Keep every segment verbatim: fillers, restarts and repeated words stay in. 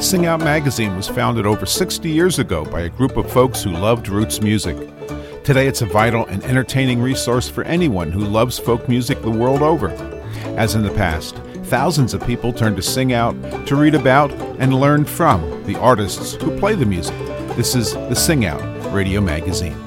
Sing Out magazine was founded over sixty years ago by a group of folks who loved roots music. Today it's a vital and entertaining resource for anyone who loves folk music the world over. As in the past, thousands of people turn to Sing Out to read about and learn from the artists who play the music. This is the Sing Out Radio Magazine.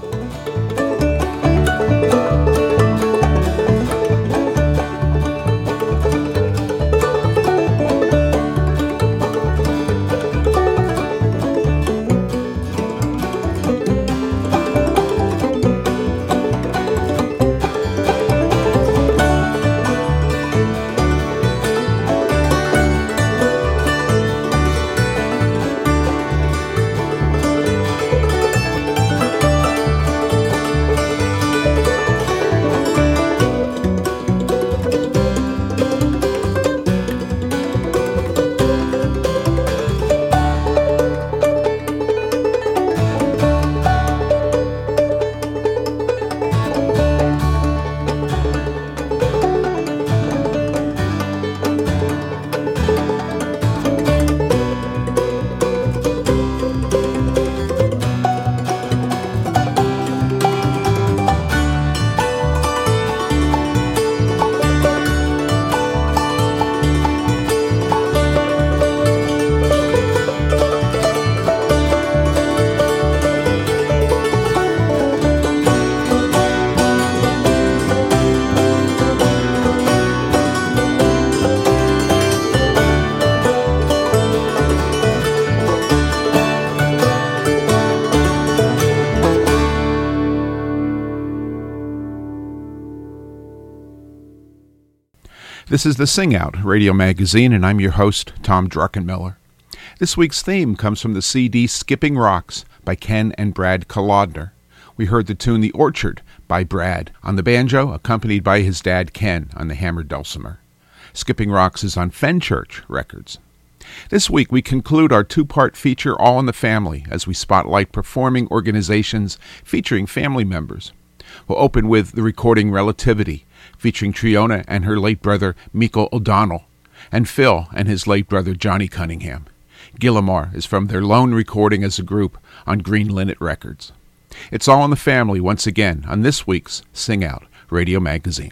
This is the Sing Out Radio Magazine, and I'm your host, Tom Druckenmiller. This week's theme comes from the C D Skipping Rocks by Ken and Brad Kolodner. We heard the tune The Orchard by Brad on the banjo, accompanied by his dad Ken on the hammered dulcimer. Skipping Rocks is on Fenchurch Records. This week we conclude our two-part feature All in the Family as we spotlight performing organizations featuring family members. We'll open with the recording Relativity, featuring Triona and her late brother Michael O'Donnell, and Phil and his late brother Johnny Cunningham. Gillimar is from their lone recording as a group on Green Linnet Records. It's All in the Family once again on this week's Sing Out Radio Magazine.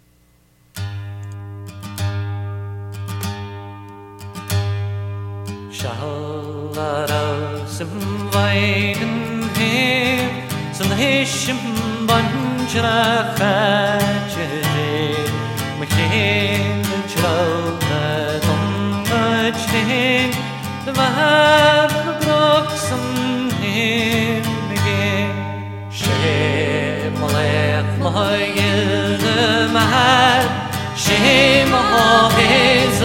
The man broke some hymn again. Shame left my the man. Shame of his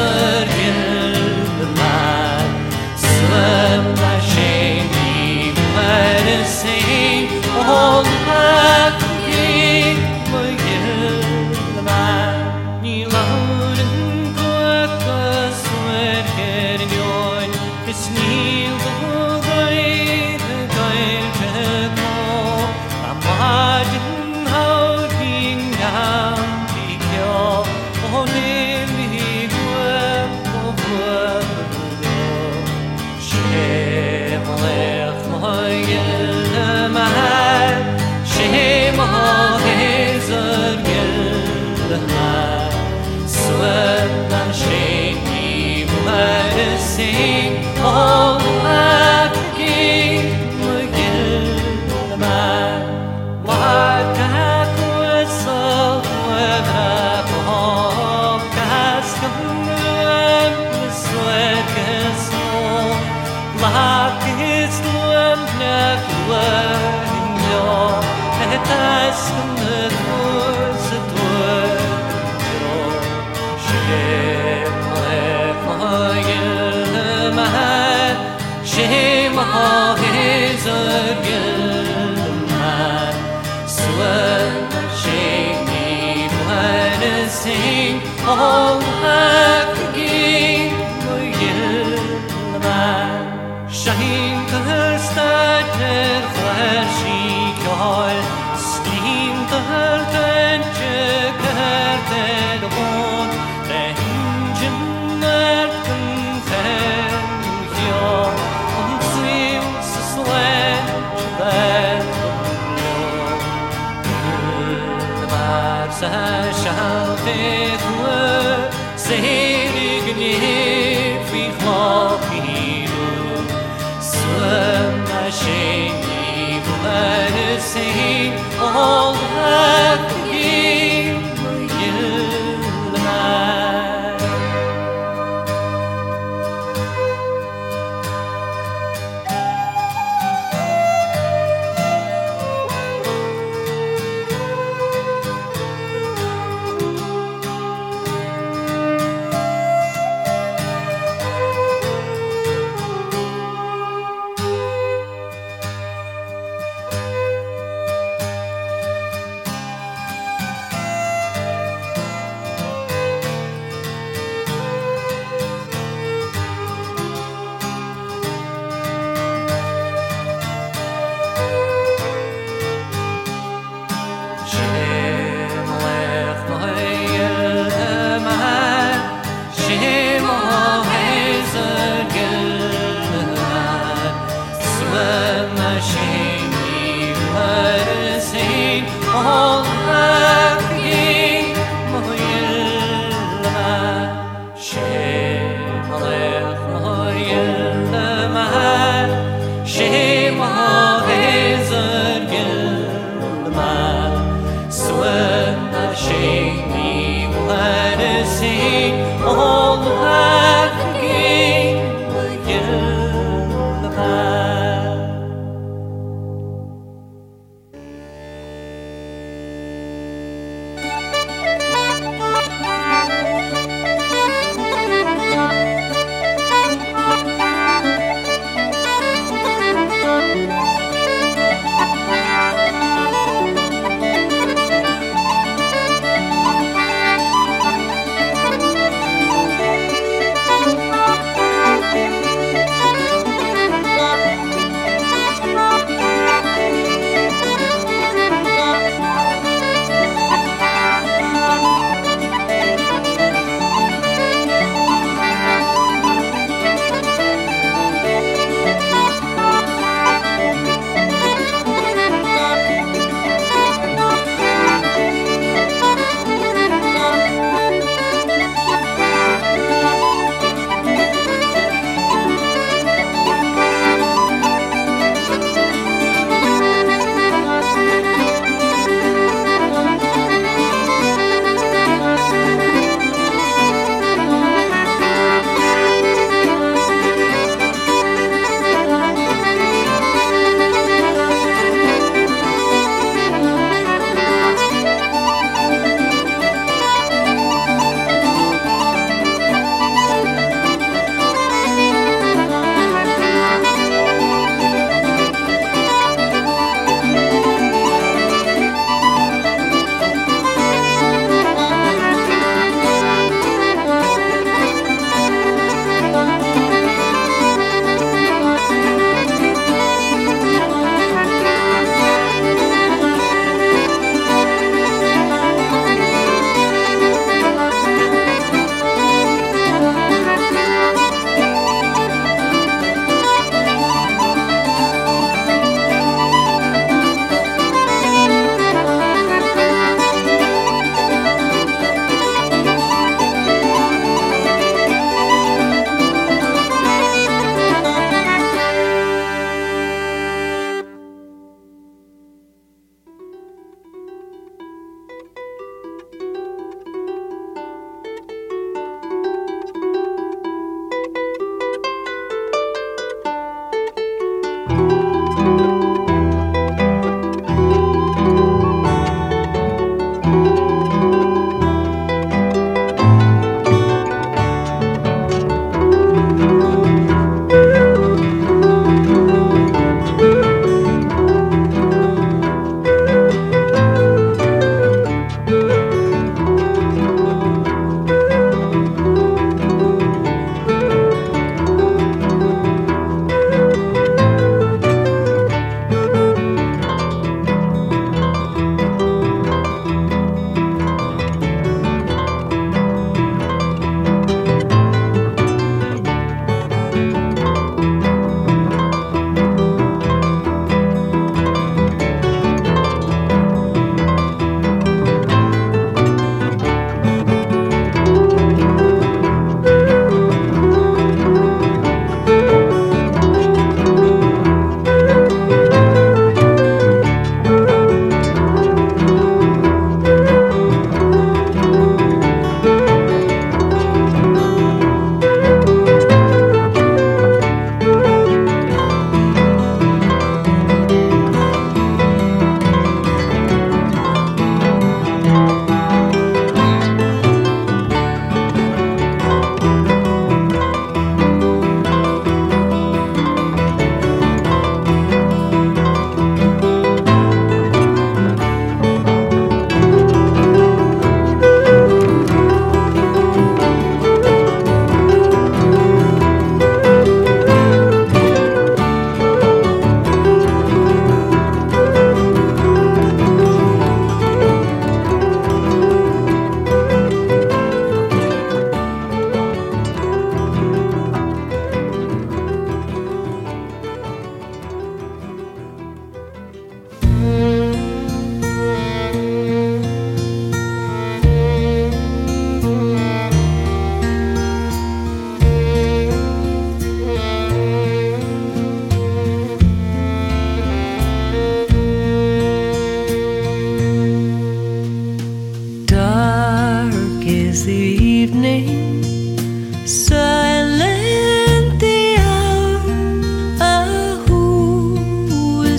the man. Swim my shame, he might sing. All back again, my the man. He loud and quick as sweat head in your. It's Neil the way the guy to go. I'm watching how he down the kill. Oh, nearly wept over the shame left my guild man. Shame of his guild man. Sweat and shame he might sing. All back again, again, the man. What can whistle when I hope cast and the sweat is so black is the wind neck learning your head task and the doors at work. Shame left my guild man. Shame of his guild man. Sweat, shame, he might sing. All back again, my guild man. Shine the started flashy coil. Steam the tension, the one. The engine that can all that give you the.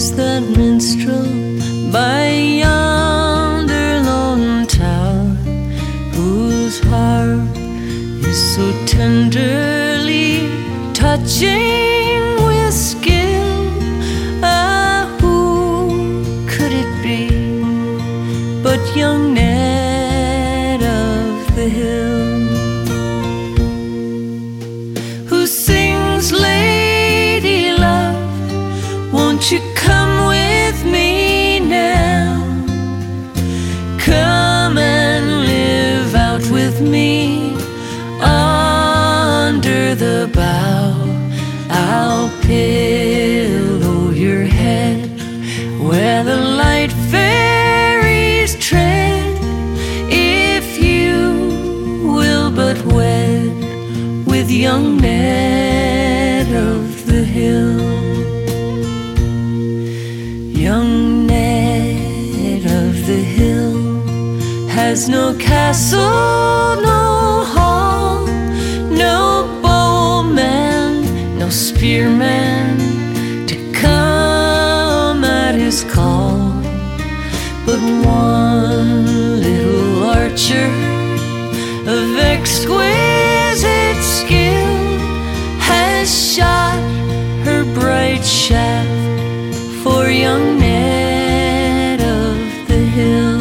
is that minstrel by yonder lone tower, whose harp is so tenderly touching with skill? Ah, who could it be but young Ned of the Hill, who sings, "Lady love, won't you come with me now? Come and live out with me under the bough. I'll pillow your head where the light fairies tread, if you will but wed with young Ned of the Hill." Young Ned of the Hill has no castle, no hall, no bowman, no spearman to come at his call, but one little archer of exquisite skill has shot her bright shaft for young Ned of the Hill.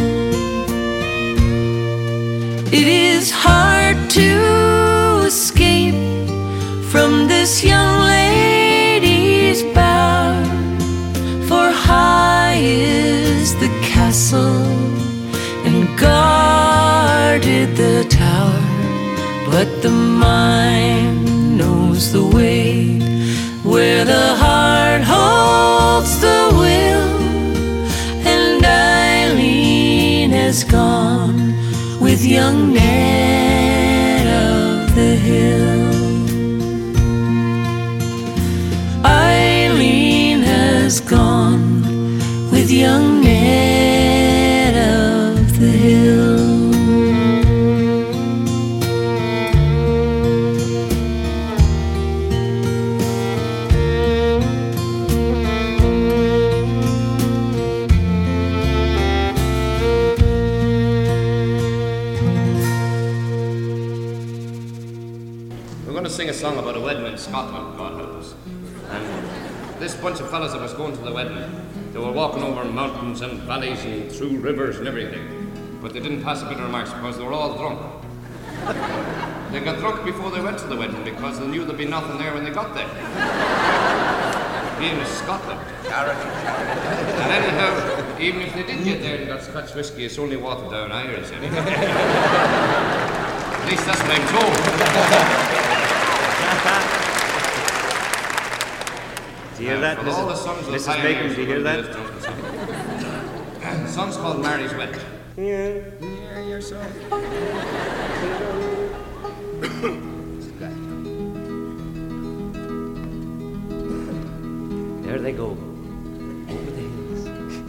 It is hard to escape from this young lady's bower, for high is the castle and guarded the tower, but the mind knows the way where the heart holds the will, and Eileen has gone with young Ned of the Hill. Eileen has gone with young Ned of the Hill. Sing a song about a wedding in Scotland, God help us. And this bunch of fellas that was going to the wedding, they were walking over mountains and valleys and through rivers and everything, but they didn't pass a bit of remarks because they were all drunk. They got drunk before they went to the wedding because they knew there'd be nothing there when they got there. Being in Scotland. And anyhow, even if they did get there and got Scotch whiskey, it's only watered down Irish anyway. At least that's what I'm told. Do you hear that? Missus Bacon, do you hear that? The song's called Mary's Wedding. Yeah. Yeah, you're so. There they go. Over the hills.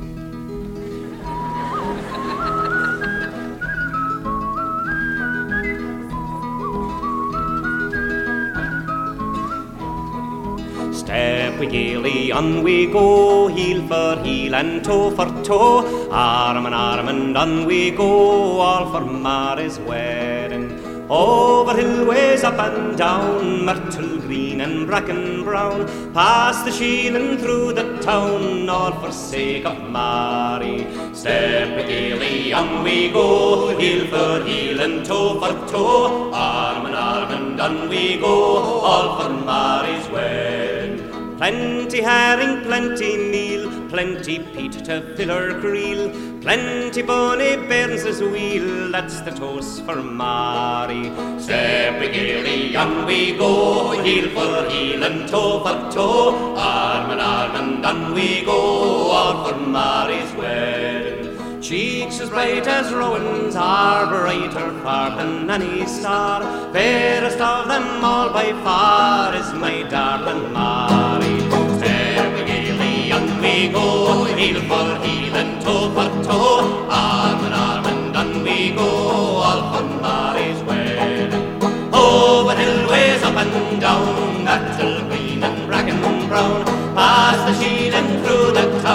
Step we gaily, on we go, heel for heel and toe for toe, arm in arm and on we go, all for Mary's wedding. Over hillways, up and down, myrtle green and bracken brown, past the shield and through the town, all for sake of Mary. Step we gaily, on we go, heel for heel and toe for toe, arm in arm and on we go, all for Mary's wedding. Plenty herring, plenty meal, plenty peat to fill her creel, plenty bonny bairns as wheel, that's the toast for Mary. Step we gaily, on we go, heel for heel and toe for toe, arm in arm and on we go, all for Mary's wedding. Cheeks as bright as Rowan's are, brighter far than any star, fairest of them all by far is my darling Mary. Step we gaily, on we go, heel for heel and toe for toe, arm in arm and on we go, all for Mary's wedding. Over hillways, up down, Battle green and bracken brown, past the shield and through the town.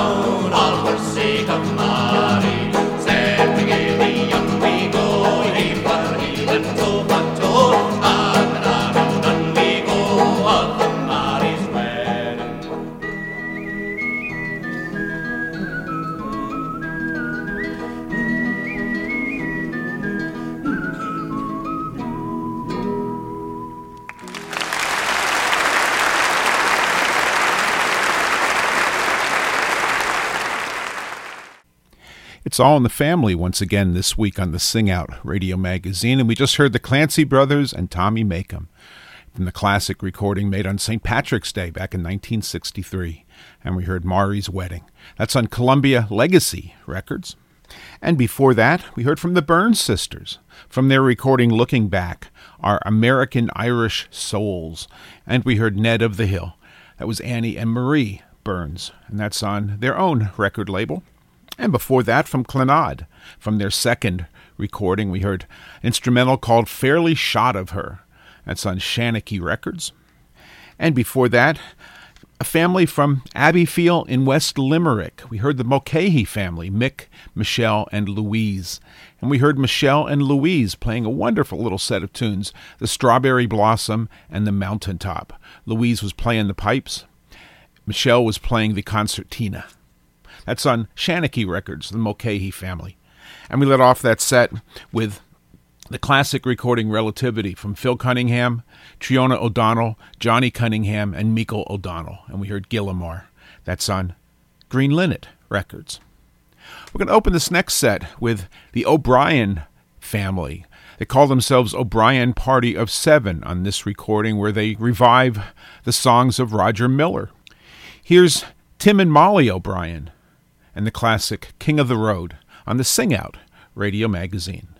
It's All in the Family once again this week on the Sing Out Radio Magazine, and we just heard the Clancy Brothers and Tommy Makem from the classic recording made on Saint Patrick's Day back in nineteen sixty-three, and we heard Mari's Wedding. That's on Columbia Legacy Records. And before that, we heard from the Burns Sisters, from their recording Looking Back, Our American Irish Souls, and we heard Ned of the Hill. That was Annie and Marie Burns, and that's on their own record label. And before that, from Clannad, from their second recording, we heard an instrumental called Fairly Shot of Her. That's on Shanachie Records. And before that, a family from Abbeyfield in West Limerick. We heard the Mulcahy family, Mick, Michelle, and Louise. And we heard Michelle and Louise playing a wonderful little set of tunes, The Strawberry Blossom and The Mountaintop. Louise was playing the pipes. Michelle was playing the concertina. That's on Shanachie Records, the Mulcahy family. And we let off that set with the classic recording Relativity from Phil Cunningham, Triona O'Donnell, Johnny Cunningham, and Meikle O'Donnell. And we heard Gillimore. That's on Green Linnet Records. We're going to open this next set with the O'Brien family. They call themselves O'Brien Party of Seven on this recording, where they revive the songs of Roger Miller. Here's Tim and Molly O'Brien and the classic King of the Road on the Sing Out Radio Magazine.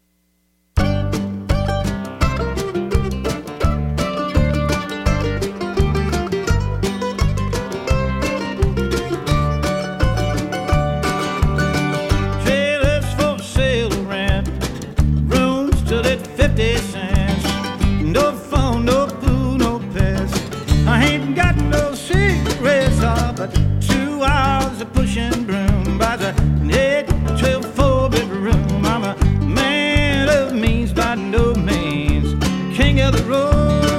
Trailers for sale rent, rooms till it fifty cents. No phone, no pool, no pest. I ain't got no cigarettes, ah, but two hours of pushing broom by the eight, twelve, four-bedroom. I'm a man of means by no means, king of the road.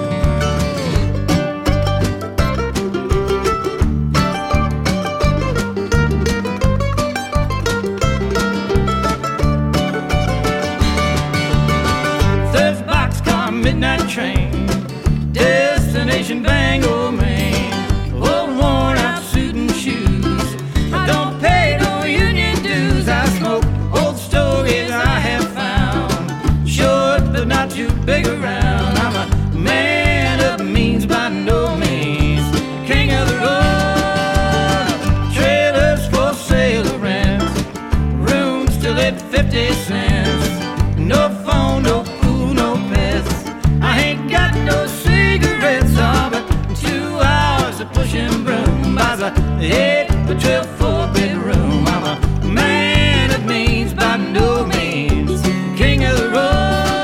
There's boxcar, midnight train, destination Bangor, Maine. Old worn out suit and shoes. I don't pay no union dues. I smoke old stories I have found, short but not too big around. I'm a man of means by no means, king of the road. Trailers for sale or rent, rooms till at fifty cents. No phone, no pool, no pets. I ain't got no cigarettes, ah, but two hours of pushing broom by the eight or twelve, four-bedroom. I'm a man of means by no means, king of the road.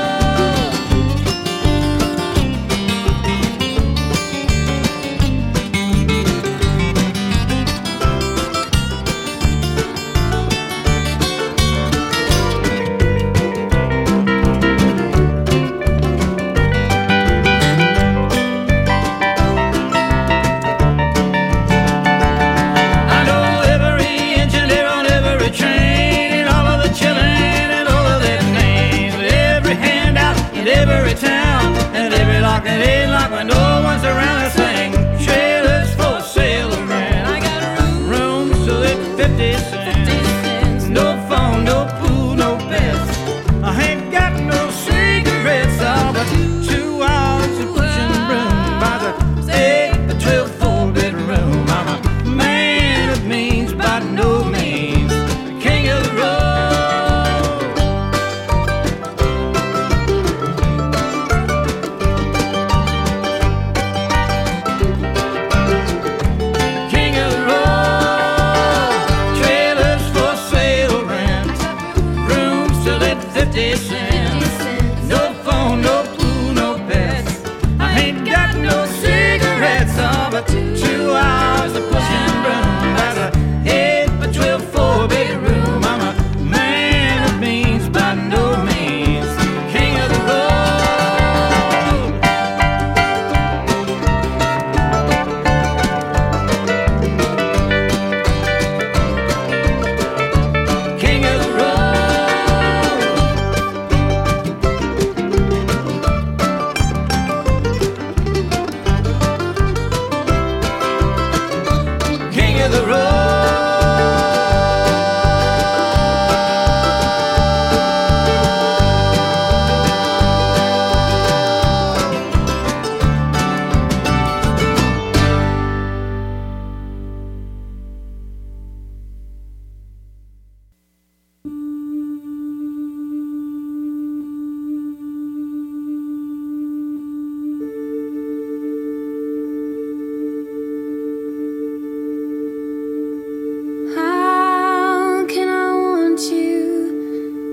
I know every engineer on every train, and all of the children and all of their names, and every handout in every town, and every lock and ain't locked when no one's around to sing. Trailers for sale or rent. I got a room, Rooms till it's fifty fifty cents. cents. No phone, no pool, no pets. I ain't got no cigarettes, all but two hours of pushing broom by the eight or twelve, four-bedroom. I'm a man of means by no means, the king of the road. King of the road.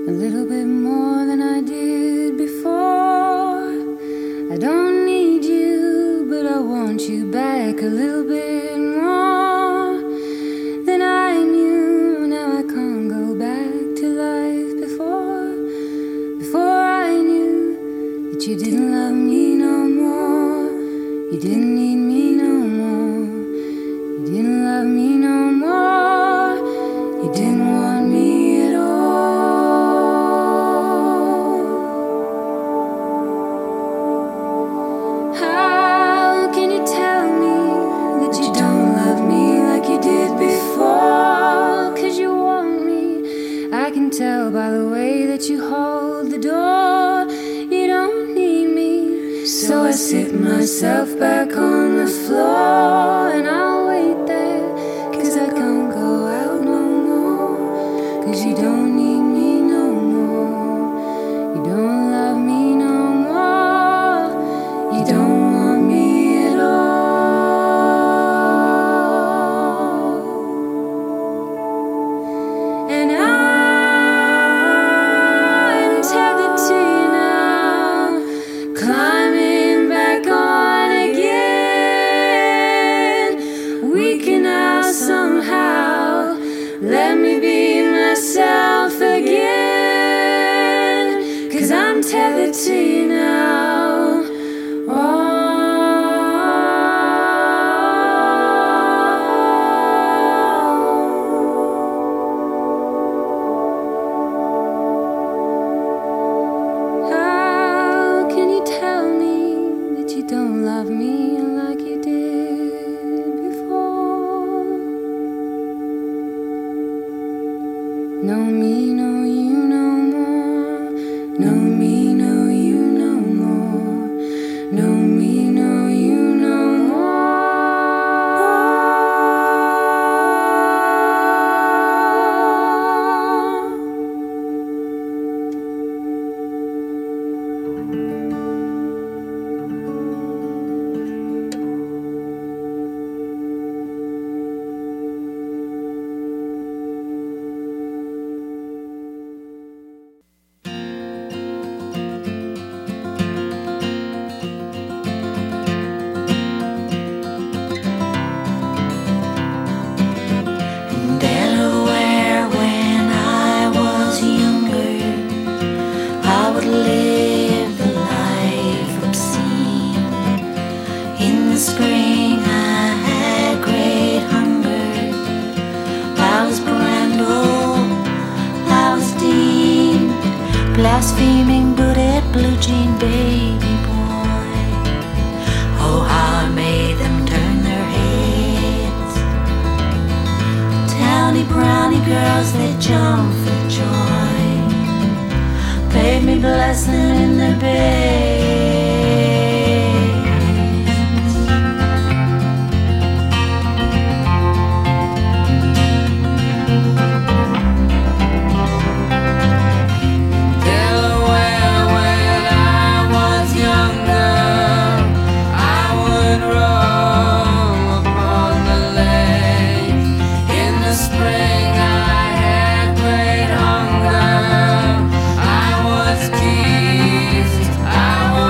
a little bit more than I did before. I don't need you, but I want you back a little bit more than I knew. Now I can't go back to life before. Before I knew that you didn't love me no more. You didn't need me no more. You didn't love me no more. You didn't want me at all. How can you tell me that you don't love me like you did before? 'Cause you want me. I can tell by the way that you hold the door. You don't need me. So I sit myself back on the floor and I'll wait there, 'cause I can't go out no more. 'Cause you don't need me no more. You don't love me no more. You don't want me at all. And I'm tethered to you now, climbing back on again. We can now somehow let me be myself again, 'cause I'm tethered to you now. Oh. How can you tell me that you don't love me like you did before? No me, no you no more. No me, no you no more. No me, no you no Delaware, when I was younger, I would live the life obscene. In the spring I had great hunger. I was Brandel, I was Dean, blaspheming booted blue jean baby boy. Oh, how I made them turn their heads. Towny brownie girls, they jump for joy. Bade me bless them in their beds. Delaware, when I was younger, I would roam upon the lake. In the spring I had great hunger. I was kissed, I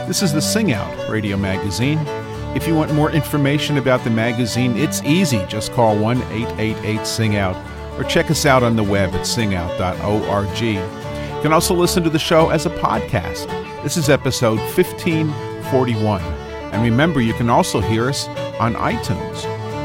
This is the Sing Out Radio Magazine. If you want more information about the magazine, it's easy. Just call one eight eight eight sing out or check us out on the web at sing out dot org. You can also listen to the show as a podcast. This is episode fifteen forty-one. And remember, you can also hear us on iTunes.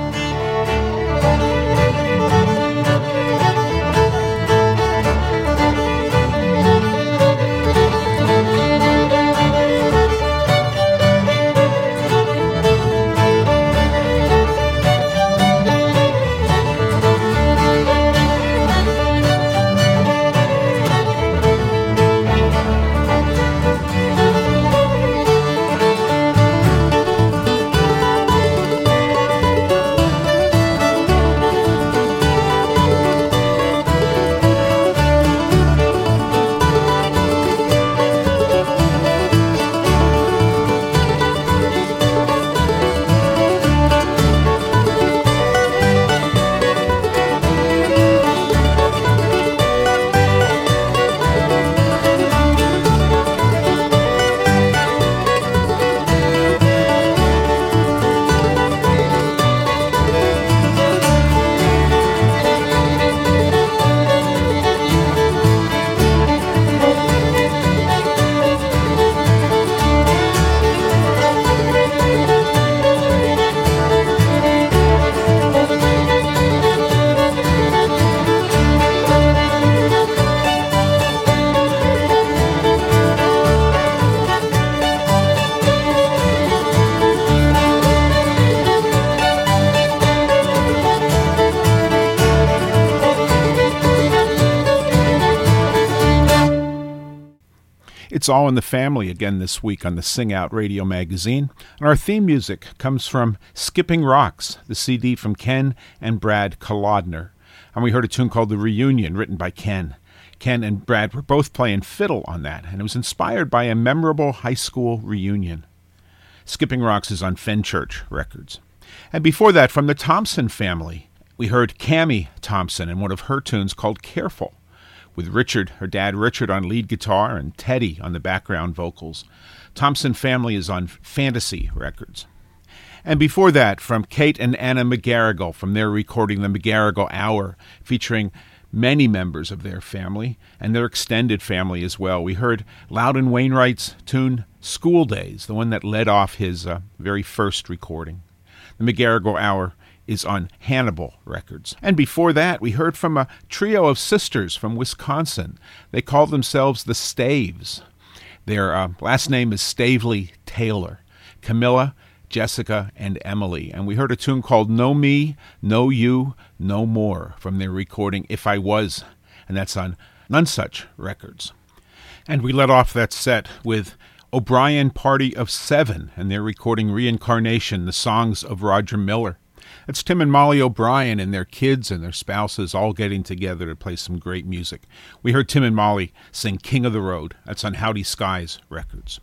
It's All in the Family again this week on the Sing Out Radio Magazine. And our theme music comes from Skipping Rocks, the C D from Ken and Brad Kolodner. And we heard a tune called The Reunion, written by Ken. Ken and Brad were both playing fiddle on that, and it was inspired by a memorable high school reunion. Skipping Rocks is on Fenchurch Records. And before that, from the Thompson family, we heard Cammie Thompson in one of her tunes called Careful, with Richard, her dad Richard, on lead guitar and Teddy on the background vocals. Thompson family is on Fantasy Records. And before that, from Kate and Anna McGarrigle, from their recording The McGarrigle Hour, featuring many members of their family and their extended family as well. We heard Loudon Wainwright's tune School Days, the one that led off his uh, very first recording. The McGarrigle Hour is on Hannibal Records. And before that, we heard from a trio of sisters from Wisconsin. They call themselves the Staves. Their uh, last name is Stavely Taylor. Camilla, Jessica, and Emily. And we heard a tune called No Me, No You, No More from their recording If I Was, and that's on Nonesuch Records. And we let off that set with O'Brien Party of Seven and their recording Reincarnation, the songs of Roger Miller. It's Tim and Molly O'Brien and their kids and their spouses all getting together to play some great music. We heard Tim and Molly sing King of the Road. That's on Howdy Skies Records.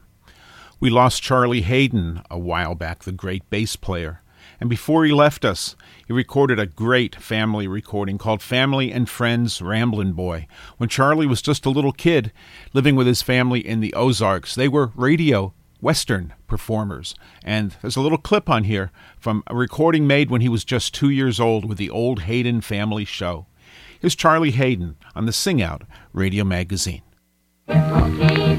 We lost Charlie Hayden a while back, the great bass player. And before he left us, he recorded a great family recording called Family and Friends Ramblin' Boy. When Charlie was just a little kid living with his family in the Ozarks, they were radio Western performers. And there's a little clip on here from a recording made when he was just two years old with the old Hayden family show. Here's Charlie Hayden on the Sing Out Radio Magazine. Hello,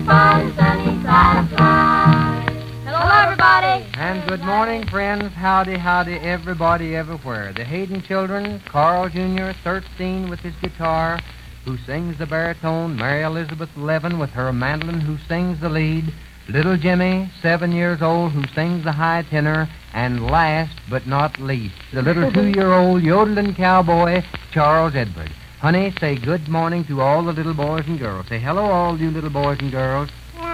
everybody. And good morning, friends. Howdy, howdy, everybody, everywhere. The Hayden children, Carl Junior, thirteen, with his guitar, who sings the baritone, Mary Elizabeth, eleven, with her mandolin, who sings the lead, little Jimmy, seven years old, who sings the high tenor, and last but not least, the little two-year-old yodeling cowboy, Charles Edward. Honey, say good morning to all the little boys and girls. Say hello, all you little boys and girls.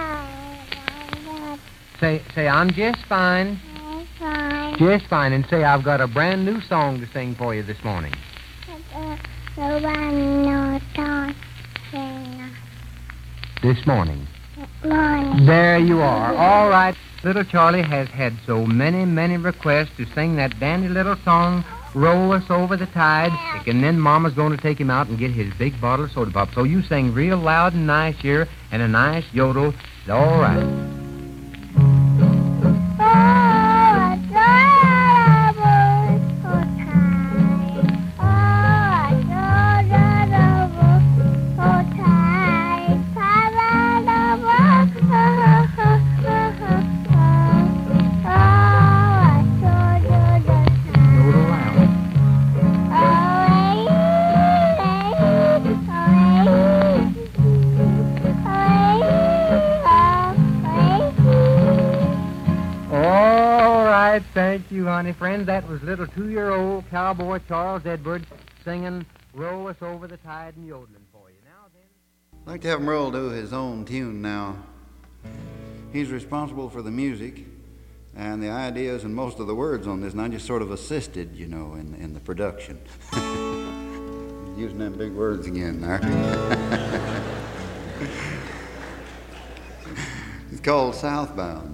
Say, say, I'm just fine. Fine. Just fine. And say, I've got a brand new song to sing for you this morning. This morning. Morning. There you are. All right. Little Charlie has had so many, many requests to sing that dandy little song, Roll Us Over the Tide, and then Mama's going to take him out and get his big bottle of soda pop. So you sing real loud and nice here, and a nice yodel. All right. Thank you, honey. Friends, that was little two-year-old cowboy Charles Edwards singing Roll Us Over the Tide and yodeling for you. Now then... I'd like to have Merle do his own tune now. He's responsible for the music and the ideas and most of the words on this, and I just sort of assisted, you know, in, in the production. Using them big words again there. It's called Southbound.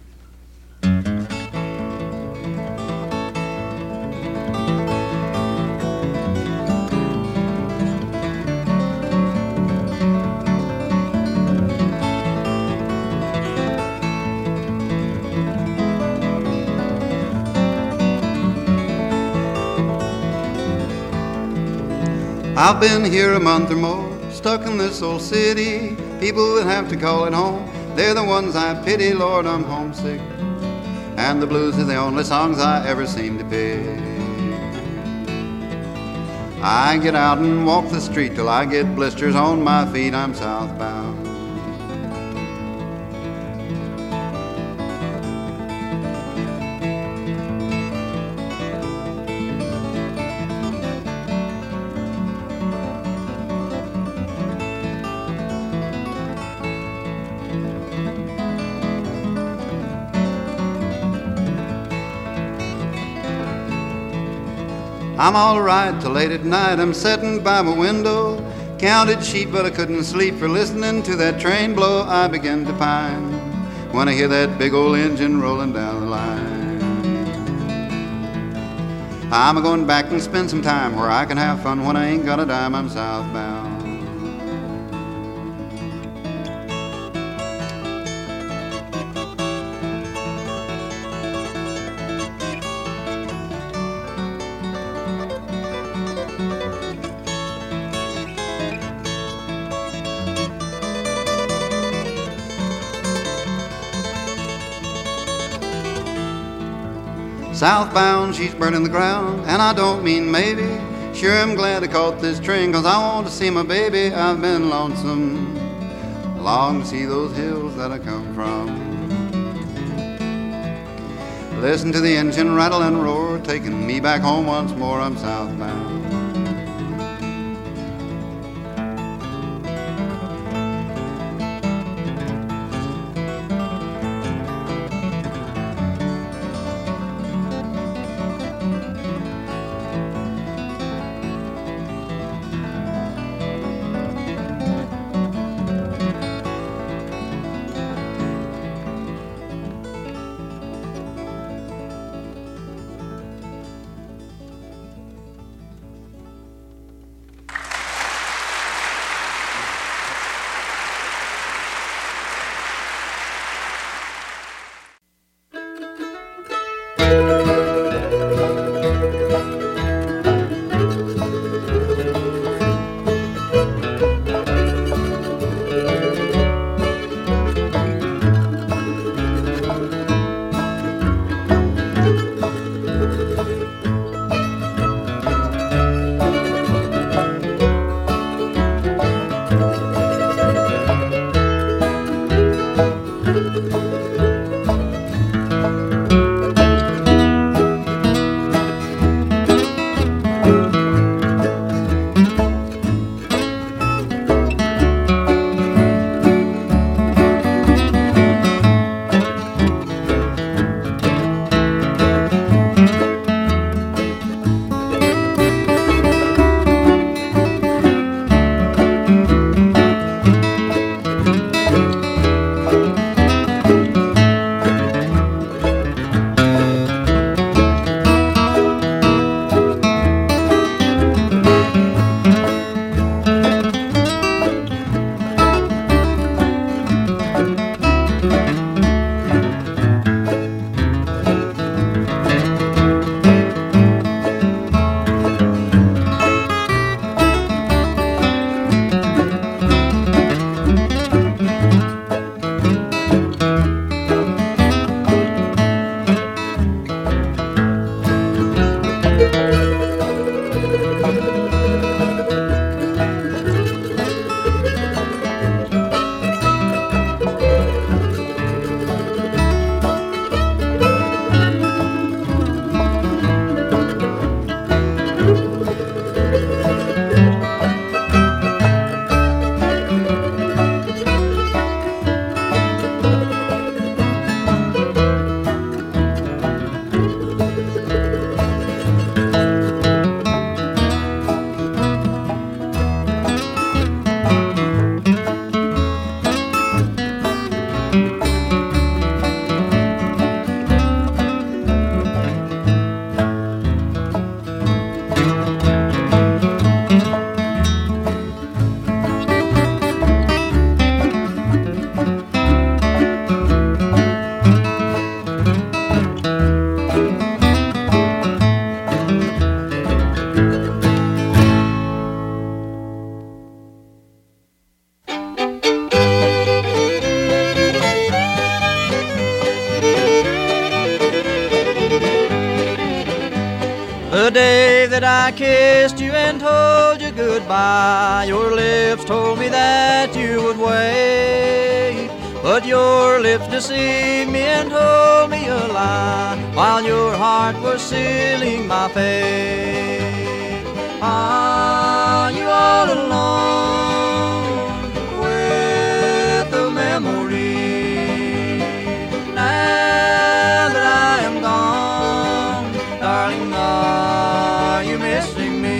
I've been here a month or more, stuck in this old city. People that have to call it home, they're the ones I pity. Lord, I'm homesick, and the blues are the only songs I ever seem to pick. I get out and walk the street till I get blisters on my feet. I'm southbound. I'm all right till late at night. I'm sitting by my window, counted sheep, but I couldn't sleep for listening to that train blow. I begin to pine when I hear that big old engine rolling down the line. I'm a-going back and spend some time where I can have fun when I ain't got a dime. I'm southbound. Southbound, she's burning the ground, and I don't mean maybe. Sure, I'm glad I caught this train, 'cause I want to see my baby. I've been lonesome, long to see those hills that I come from. Listen to the engine rattle and roar, taking me back home once more. I'm southbound. I kissed you and told you goodbye. Your lips told me that you would wait, but your lips deceived me and told me a lie, while your heart was sealing my fate. Ah, you all alone with the memory. Now that I am gone, darling, are you missing me?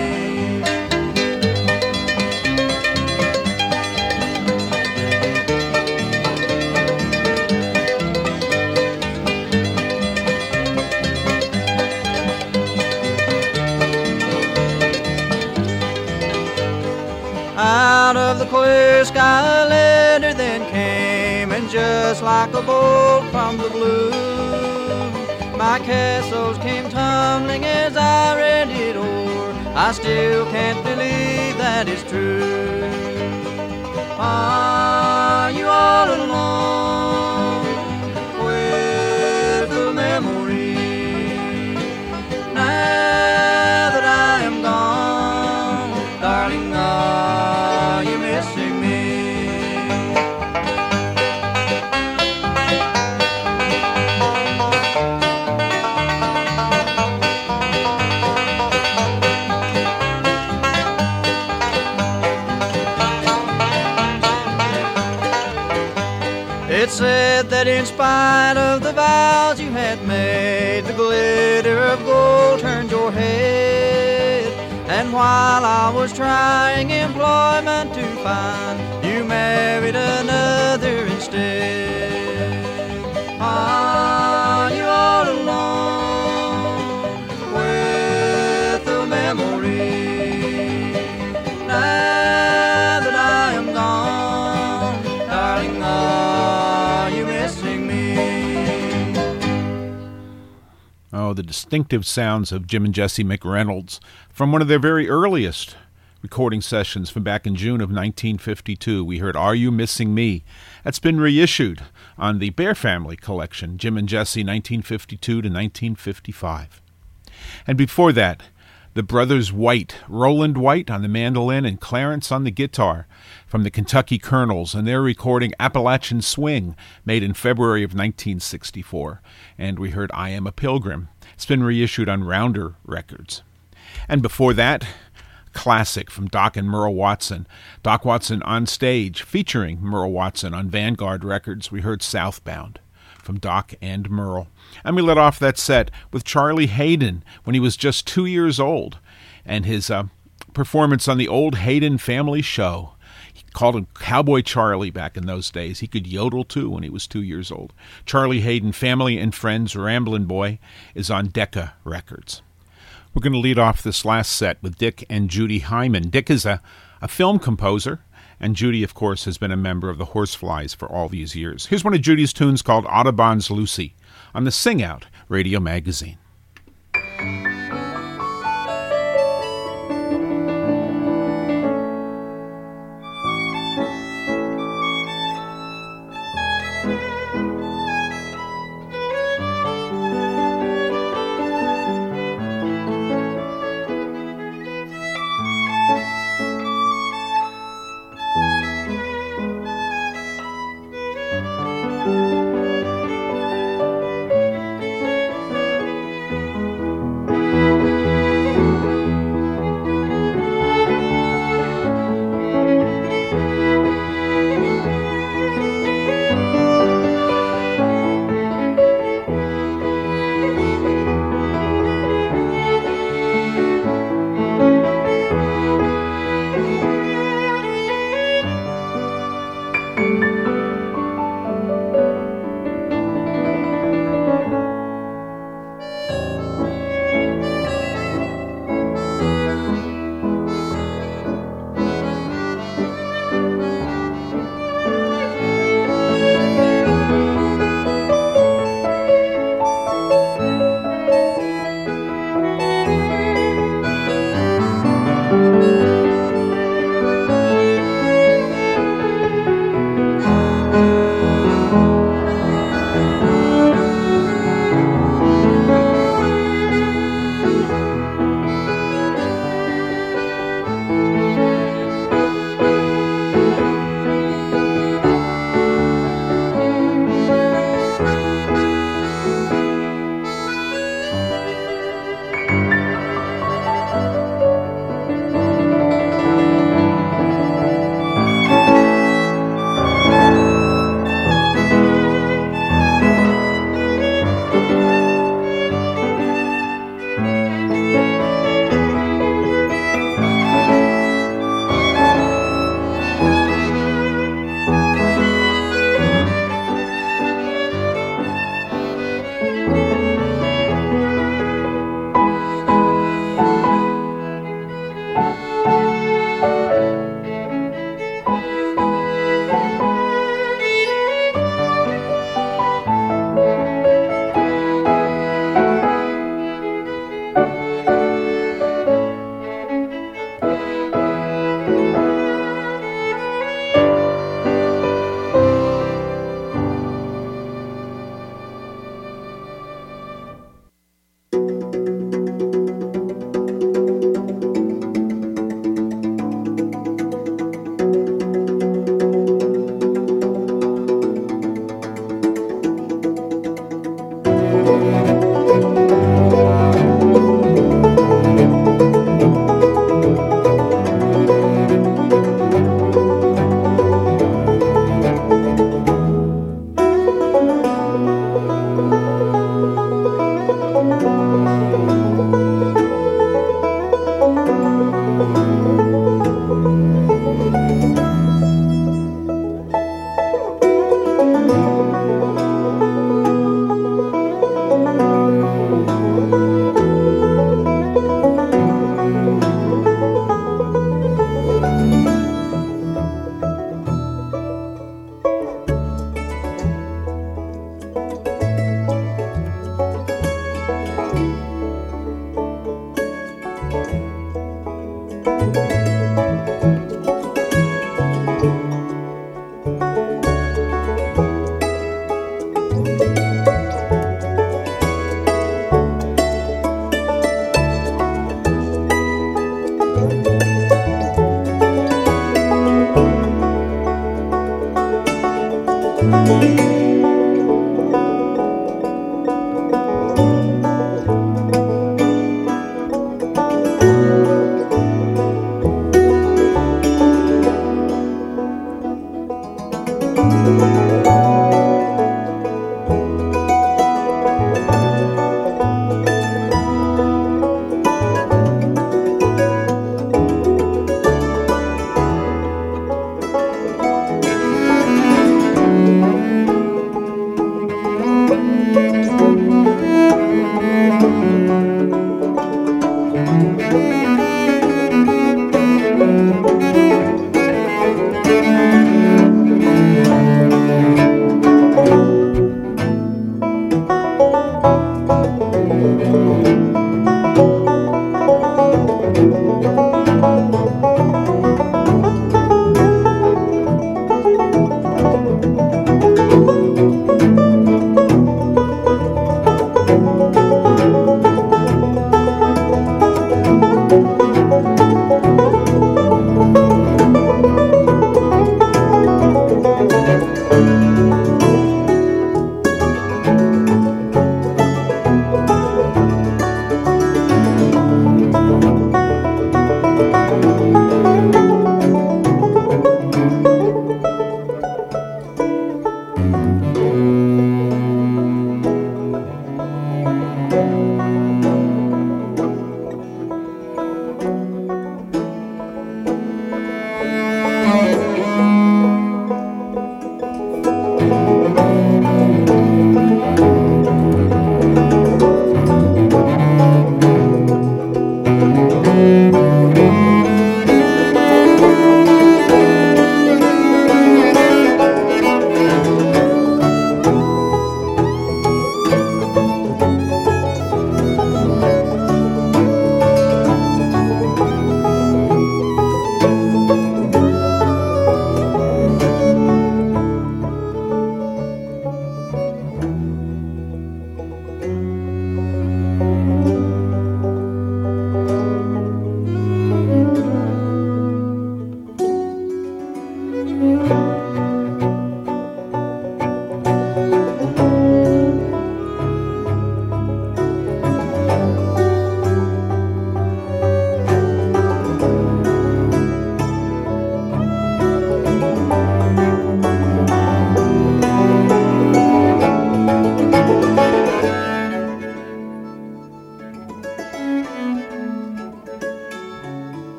Out of the clear sky a letter then came, and just like a bolt from the blue, my castles came tumbling as I read it o'er. I still can't believe that it's true. Are you all alone with the memory? Now that I am gone, darling, are you missing me? It said that in spite of the vows you had made, the glitter of gold turned your head. And while I was trying employment to find, you married another instead. Are you all alone with the memory? Now that I am gone, darling, are you missing me? Oh, the distinctive sounds of Jim and Jesse McReynolds from one of their very earliest recording sessions from back in June of nineteen fifty-two. We heard Are You Missing Me? That's been reissued on the Bear Family collection, Jim and Jesse nineteen fifty-two to nineteen fifty-five. And before that, the brothers White, Roland White on the mandolin and Clarence on the guitar from the Kentucky Colonels, and their recording Appalachian Swing, made in February of nineteen sixty-four. And we heard I Am a Pilgrim. It's been reissued on Rounder Records. And before that, classic from Doc and Merle Watson. Doc Watson on stage, featuring Merle Watson on Vanguard Records. We heard Southbound from Doc and Merle. And we let off that set with Charlie Hayden when he was just two years old, and his uh, performance on the old Hayden Family Show. He called him Cowboy Charlie back in those days. He could yodel too when he was two years old. Charlie Hayden, Family and Friends, Ramblin' Boy, is on Decca Records. We're going to lead off this last set with Dick and Judy Hyman. Dick is a, a film composer, and Judy, of course, has been a member of the Horseflies for all these years. Here's one of Judy's tunes called Audubon's Lucy on the Sing Out Radio Magazine.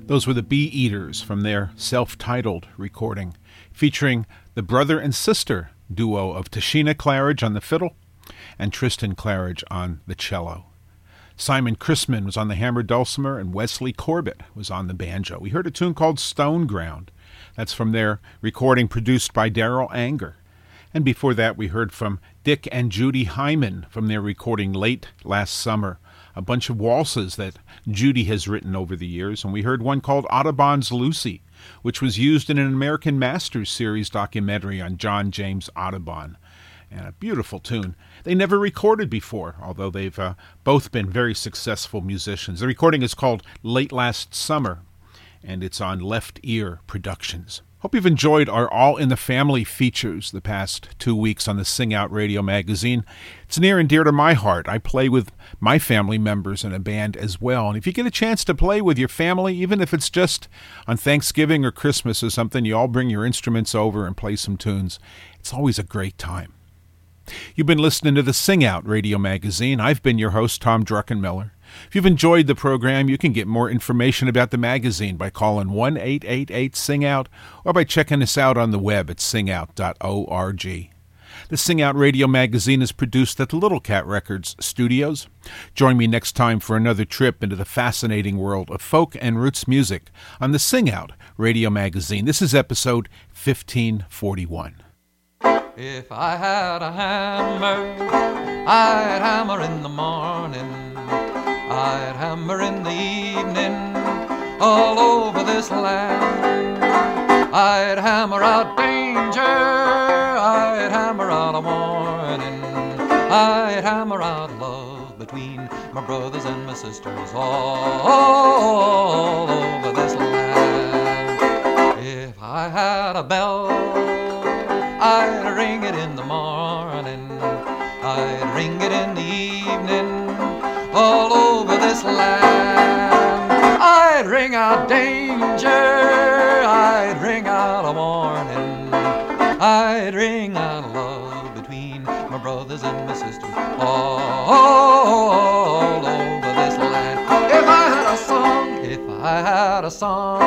Those were the Bee Eaters from their self-titled recording, featuring the brother and sister duo of Tashina Claridge on the fiddle and Tristan Claridge on the cello. Simon Chrisman was on the hammered dulcimer, and Wesley Corbett was on the banjo. We heard a tune called Stone Ground. That's from their recording produced by Darrell Anger. And before that, we heard from Dick and Judy Hyman from their recording late last summer, a bunch of waltzes that Judy has written over the years. And we heard one called Audubon's Lucy, which was used in an American Masters series documentary on John James Audubon. And a beautiful tune. They never recorded before, although they've uh, both been very successful musicians. The recording is called Late Last Summer, and it's on Left Ear Productions. Hope you've enjoyed our All in the Family features the past two weeks on the Sing Out Radio magazine. It's near and dear to my heart. I play with my family members in a band as well. And if you get a chance to play with your family, even if it's just on Thanksgiving or Christmas or something, you all bring your instruments over and play some tunes. It's always a great time. You've been listening to the Sing Out Radio magazine. I've been your host, Tom Druckenmiller. If you've enjoyed the program, you can get more information about the magazine by calling one eight eight eight sing out or by checking us out on the web at sing out dot org. The Sing Out Radio magazine is produced at the Little Cat Records studios. Join me next time for another trip into the fascinating world of folk and roots music on the Sing Out Radio magazine. This is episode fifteen forty-one. If I had a hammer, I'd hammer in the morning, I'd hammer in the evening, all over this land. I'd hammer out danger, I'd hammer out a warning, I'd hammer out love between my brothers and my sisters, all, all over this land. If I had a bell, I'd ring it in the morning, I'd ring it in the evening, all over this land. I'd ring out danger, I'd ring out a warning, I'd ring out love between my brothers and my sisters, all, all over this land. If I had a song, if I had a song,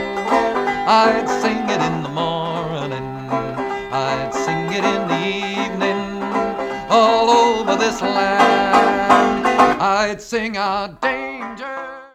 I'd sing it in the morning, I'd sing it in the evening, all over this land. I'd sing out day